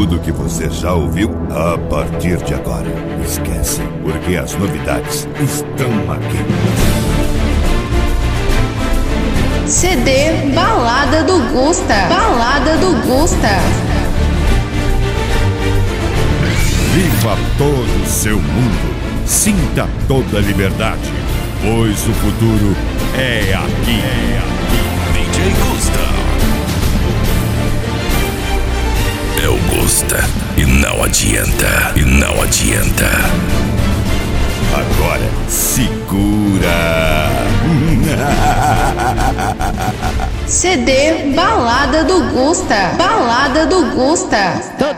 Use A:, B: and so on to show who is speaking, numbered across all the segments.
A: Tudo que você já ouviu a partir de agora. Esquece, porque as novidades estão aqui.
B: CD Balada do Gusta. Balada do Gusta.
A: Viva todo o seu mundo. Sinta toda a liberdade, pois o futuro é aqui.
C: DJ Gusta. É o Gusta. E não adianta. E não adianta.
A: Agora segura.
B: CD Balada do Gusta. Balada do Gusta.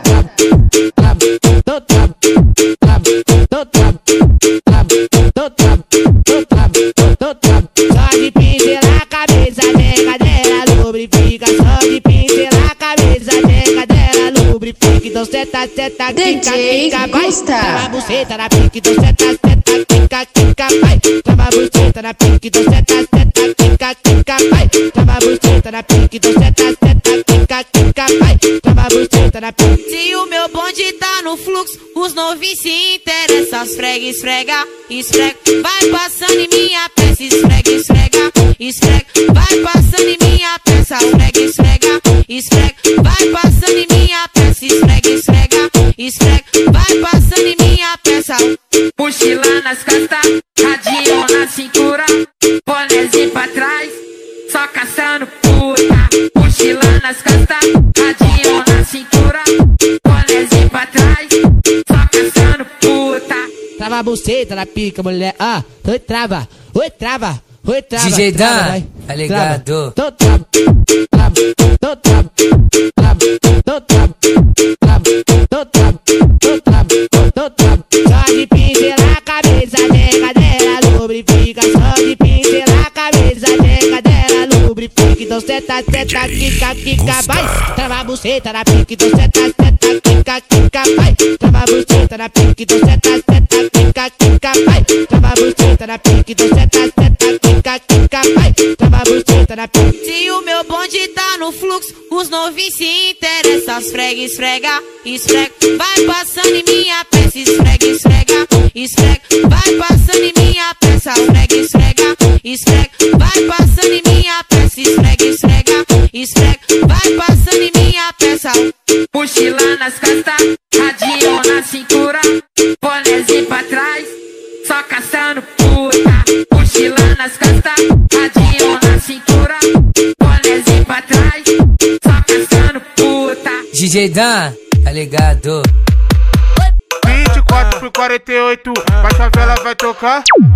D: Só de pincelar a cabeça, nega dela lubrifica. Só de pincelar a cabeça, nega dela lubrifica. Então seta, seta, quica, quica, vai. Trava a buceta na pique, então seta, seta, quica, quica, vai. Trava a buceta na pique, então seta, seta, quica, quica, vai. Trava a buceta na pique, então seta, seta, quica, quica, vai. Trava a buceta na pique.
E: Se o meu bonde tá no fluxo, os novinhos se interessam. Esfrega, esfrega, esfrega. Vai passando em minha peça, esfrega, esfrega, esfrega. Vai passando em minha peça, esfrega, esfrega, esfrega. Vai passando em minha peça, esfrega, esfrega, esfrega. Vai passando em minha peça.
F: Mochila nas costas, radinho na cintura, bonézinho pra trás, só caçando puta. Mochila nas costas, radinho na cintura, bonézinho pra trás, só caçando puta.
D: Trava a buceta na pica, mulher. Ah, oi, trava, oi, trava, oi, trava.
G: DJ
D: trava,
G: Dan,
D: vai.
G: tá ligado?
D: Tô trava, trava, tô trava, trava, tô trava, trava, tô trava, tô trava, tô trava. Só de pincelar a cabeça, nega dela lubrifica. Só de pincelar a cabeça, nega dela lubrifica. Então seta, seta, quica, quica, vai. Trava a buceta na pique, então seta, seta, quica, quica, vai. Trava a buceta na pique, então seta, seta, quica, quica, vai. Trava a buceta na pique, então seta, seta, quica, quica, vai. Trava a buceta na pique.
E: Se o meu bonde tá no fluxo, os novinhos se interessam. Esfrega, esfrega, esfrega. Vai passando em minha peça, esfrega, esfrega, esfrega. Vai passando em minha peça, esfrega, esfrega, esfrega. Vai passando em minha peça, esfrega, esfrega, esfrega. Vai passando em minha peça.
F: Mochila nas costas, radinho na cintura, bonézinho pra trás, só caçando puta. Mochila nas costas, radinho na cintura, bonézinho pra trás, só caçando puta.
G: DJ Dan, tá ligado?
H: 24 por 48, mas a favela vai tocar.